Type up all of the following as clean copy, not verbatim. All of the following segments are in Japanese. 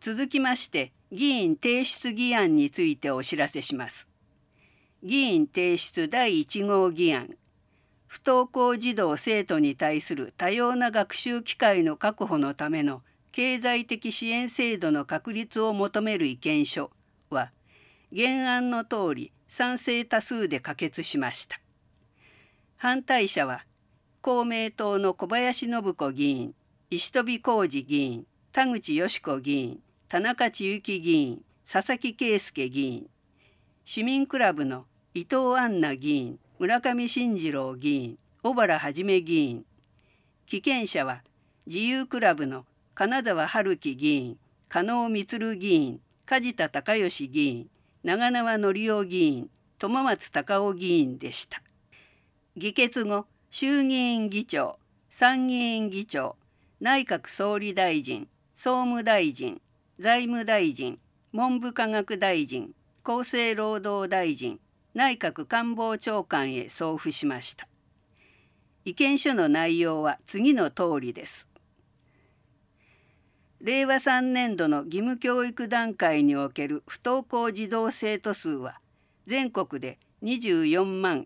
続きまして議員提出議案についてお知らせします。議員提出第1号議案、不登校児童生徒に対する多様な学習機会の確保のための経済的支援制度の確立を求める意見書は、原案の通り賛成多数で可決しました。反対者は公明党の小林信子議員、石飛浩二議員、田口よし子議員、田中千幸議員、佐々木圭介議員、市民クラブの伊藤杏奈議員、村上信次郎議員、小原一議員、棄権者は自由クラブの金沢春樹議員、加納満議員、梶田隆義議員、長縄則夫議員、友松隆夫議員でした。議決後、衆議院議長、参議院議長、内閣総理大臣、総務大臣、財務大臣、文部科学大臣、厚生労働大臣、内閣官房長官へ送付しました。意見書の内容は次の通りです。令和3年度の義務教育段階における不登校児童生徒数は全国で24万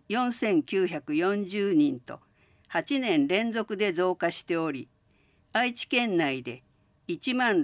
4940人と8年連続で増加しており、愛知県内で1万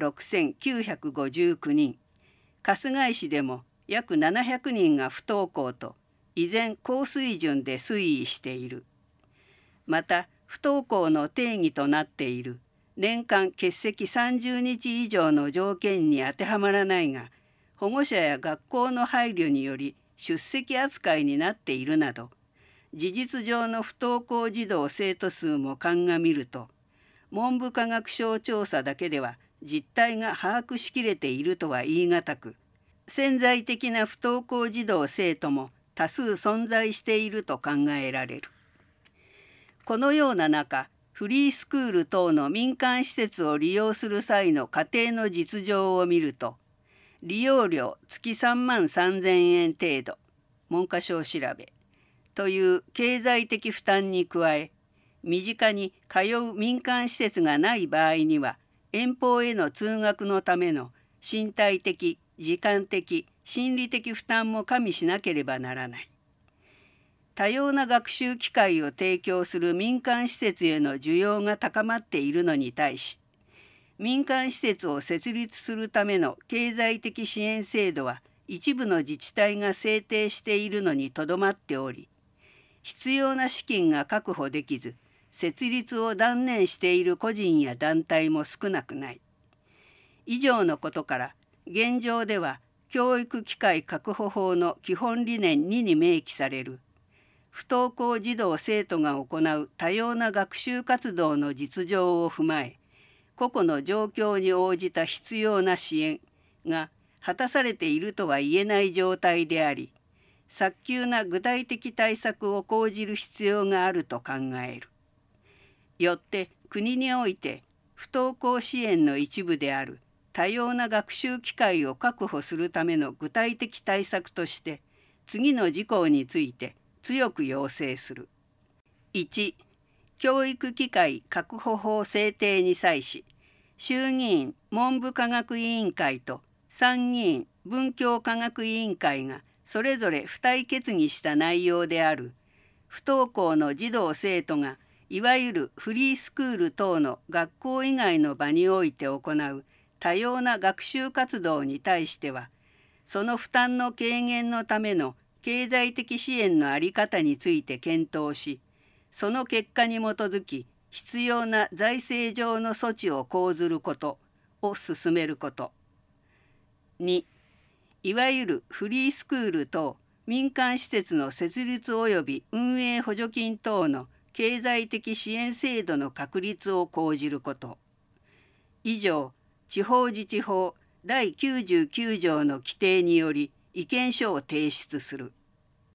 6959人、春日井市でも約700人が不登校と依然高水準で推移している。また不登校の定義となっている年間欠席30日以上の条件に当てはまらないが、保護者や学校の配慮により出席扱いになっているなど、事実上の不登校児童生徒数も鑑みると、文部科学省調査だけでは実態が把握しきれているとは言い難く、潜在的な不登校児童生徒も多数存在していると考えられる。このような中、フリースクール等の民間施設を利用する際の家庭の実情を見ると、利用料月3万3000円程度、文科省調べという経済的負担に加え、身近に通う民間施設がない場合には、遠方への通学のための身体的、時間的、心理的負担も加味しなければならない。多様な学習機会を提供する民間施設への需要が高まっているのに対し、民間施設を設立するための経済的支援制度は一部の自治体が制定しているのにとどまっており、必要な資金が確保できず、設立を断念している個人や団体も少なくない。以上のことから、現状では教育機会確保法の基本理念2に明記される不登校児童生徒が行う多様な学習活動の実情を踏まえ、個々の状況に応じた必要な支援が果たされているとは言えない状態であり、早急な具体的対策を講じる必要があると考える。よって国において不登校支援の一部である多様な学習機会を確保するための具体的対策として次の事項について強く要請する。1、教育機会確保法制定に際し、衆議院文部科学委員会と参議院文教科学委員会がそれぞれ付帯決議した内容である不登校の児童生徒がいわゆるフリースクール等の学校以外の場において行う多様な学習活動に対しては、その負担の軽減のための経済的支援の在り方について検討し、その結果に基づき必要な財政上の措置を講ずることを進めること。2、いわゆるフリースクール等民間施設の設立及び運営補助金等の経済的支援制度の確立を講じること。以上、地方自治法第99条の規定により意見書を提出する。